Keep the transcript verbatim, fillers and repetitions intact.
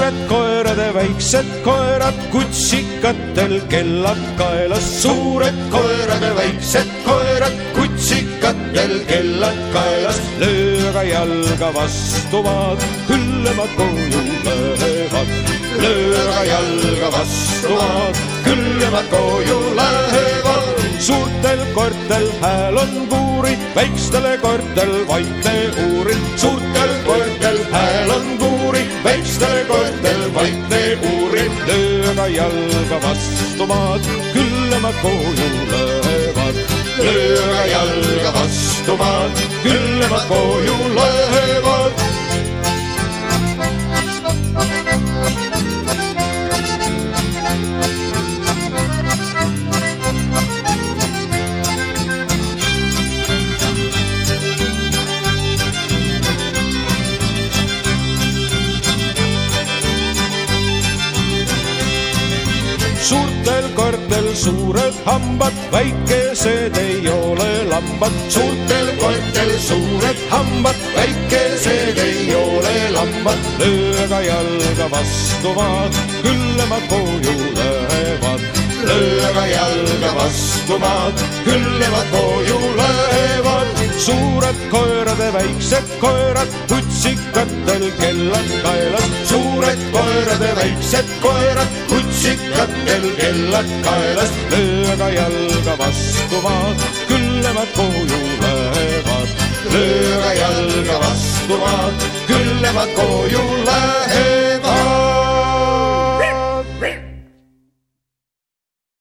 suured koerad ja väiksed koerad, kutsikatel kellad kaelas. suured koerad ja väiksed koerad, kutsikatel kellad kaelas. lööga jalga vastuvad, küll nemad koju lähevad. lööga jalga vastuvad, küll nemad koju lähevad. suurtel koertel hääl on puuri, väikstele koertel vaikne uurid. suurtel koertel hääl on puuri, väikstele koertel vaikne uurid. lööga jalga vastuvad, küll nemad koju lähevad. lööga jalga vastuvad, küll nemad koju lähevad. suurtel koertel suured hambad, väikesed ei ole lambad. suurtel koertel suured hambad, väikesed ei ole lambad. lööga jalga vastuvad, küll nemad koju lähevad. lööga jalga vastuvad, küll nemad koju lähevad. suured koerad ja väiksed koerad, kutsikatel kellad kaelas. suured koerad ja väiksed koerad, kutsikatel kellad kaelas. lööga jalga vastuvad, küll nemad koju lähevad. lööga jalga vastuvad, küll nemad koju lähevad.